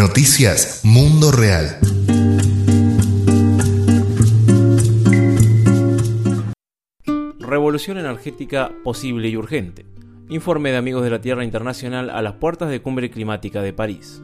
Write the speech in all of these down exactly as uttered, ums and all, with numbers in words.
Noticias Mundo Real. Revolución energética posible y urgente. Informe de Amigos de la Tierra Internacional a las puertas de Cumbre Climática de París.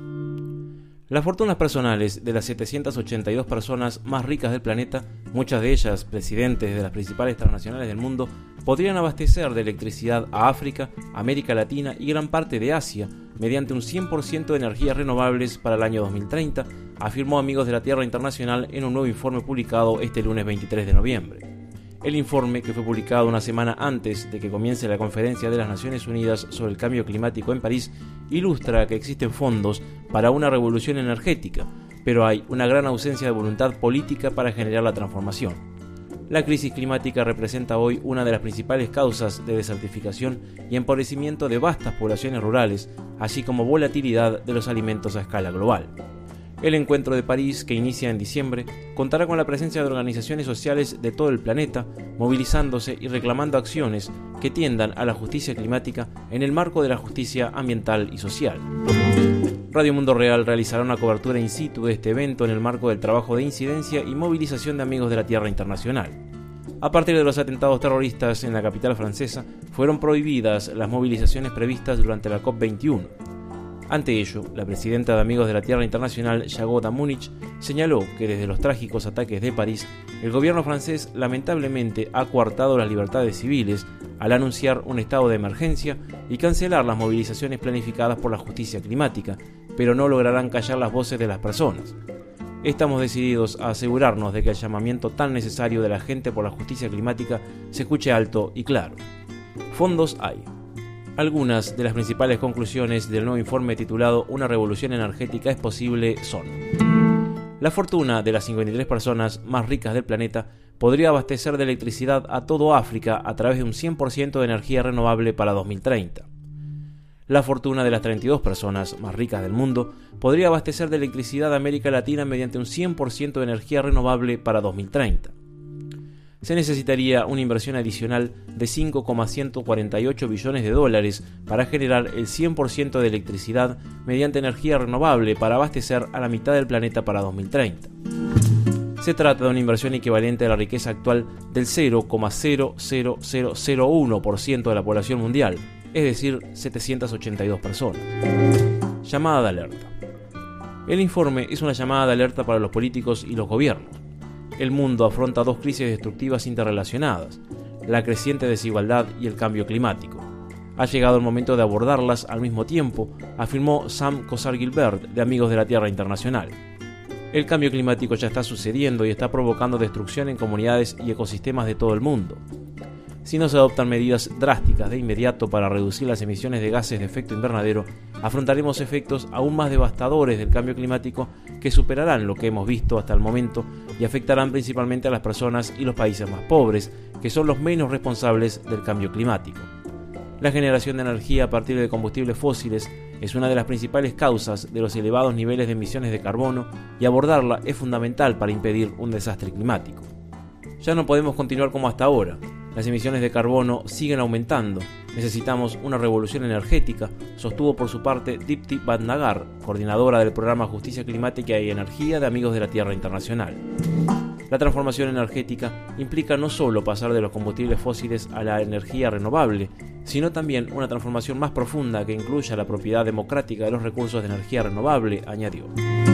Las fortunas personales de las setecientas ochenta y dos personas más ricas del planeta, muchas de ellas presidentes de las principales transnacionales del mundo, podrían abastecer de electricidad a África, América Latina y gran parte de Asia mediante un cien por ciento de energías renovables para el año dos mil treinta, afirmó Amigos de la Tierra Internacional en un nuevo informe publicado este lunes veintitrés de noviembre. El informe, que fue publicado una semana antes de que comience la Conferencia de las Naciones Unidas sobre el Cambio Climático en París, ilustra que existen fondos para una revolución energética, pero hay una gran ausencia de voluntad política para generar la transformación. La crisis climática representa hoy una de las principales causas de desertificación y empobrecimiento de vastas poblaciones rurales, así como volatilidad de los alimentos a escala global. El encuentro de París, que inicia en diciembre, contará con la presencia de organizaciones sociales de todo el planeta, movilizándose y reclamando acciones que tiendan a la justicia climática en el marco de la justicia ambiental y social. Radio Mundo Real realizará una cobertura in situ de este evento en el marco del trabajo de incidencia y movilización de Amigos de la Tierra Internacional. A partir de los atentados terroristas en la capital francesa, fueron prohibidas las movilizaciones previstas durante la COP veintiuno. Ante ello, la presidenta de Amigos de la Tierra Internacional, Yagoda Munich, señaló que desde los trágicos ataques de París, el gobierno francés lamentablemente ha coartado las libertades civiles al anunciar un estado de emergencia y cancelar las movilizaciones planificadas por la justicia climática, pero no lograrán callar las voces de las personas. Estamos decididos a asegurarnos de que el llamamiento tan necesario de la gente por la justicia climática se escuche alto y claro. Fondos hay. Algunas de las principales conclusiones del nuevo informe titulado Una revolución energética es posible son: la fortuna de las cincuenta y tres personas más ricas del planeta podría abastecer de electricidad a todo África a través de un cien por ciento de energía renovable para dos mil treinta. La fortuna de las treinta y dos personas más ricas del mundo podría abastecer de electricidad a América Latina mediante un cien por ciento de energía renovable para dos mil treinta. Se necesitaría una inversión adicional de cinco coma ciento cuarenta y ocho billones de dólares para generar el cien por ciento de electricidad mediante energía renovable para abastecer a la mitad del planeta para dos mil treinta. Se trata de una inversión equivalente a la riqueza actual del cero coma cero cero cero cero uno por ciento de la población mundial, es decir, setecientas ochenta y dos personas. Llamada de alerta. El informe es una llamada de alerta para los políticos y los gobiernos. El mundo afronta dos crisis destructivas interrelacionadas, la creciente desigualdad y el cambio climático. Ha llegado el momento de abordarlas al mismo tiempo, afirmó Sam Cossar-Gilbert, de Amigos de la Tierra Internacional. El cambio climático ya está sucediendo y está provocando destrucción en comunidades y ecosistemas de todo el mundo. Si no se adoptan medidas drásticas de inmediato para reducir las emisiones de gases de efecto invernadero, afrontaremos efectos aún más devastadores del cambio climático que superarán lo que hemos visto hasta el momento y afectarán principalmente a las personas y los países más pobres, que son los menos responsables del cambio climático. La generación de energía a partir de combustibles fósiles es una de las principales causas de los elevados niveles de emisiones de carbono y abordarla es fundamental para impedir un desastre climático. Ya no podemos continuar como hasta ahora. Las emisiones de carbono siguen aumentando. Necesitamos una revolución energética, sostuvo por su parte Dipti Bhatnagar, coordinadora del programa Justicia Climática y Energía de Amigos de la Tierra Internacional. La transformación energética implica no solo pasar de los combustibles fósiles a la energía renovable, sino también una transformación más profunda que incluya la propiedad democrática de los recursos de energía renovable, añadió.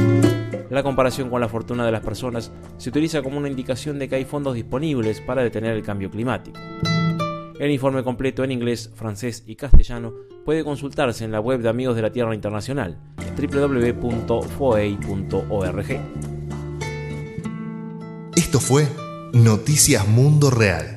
La comparación con la fortuna de las personas se utiliza como una indicación de que hay fondos disponibles para detener el cambio climático. El informe completo en inglés, francés y castellano puede consultarse en la web de Amigos de la Tierra Internacional, doble u doble u doble u punto f o e i punto org. Esto fue Noticias Mundo Real.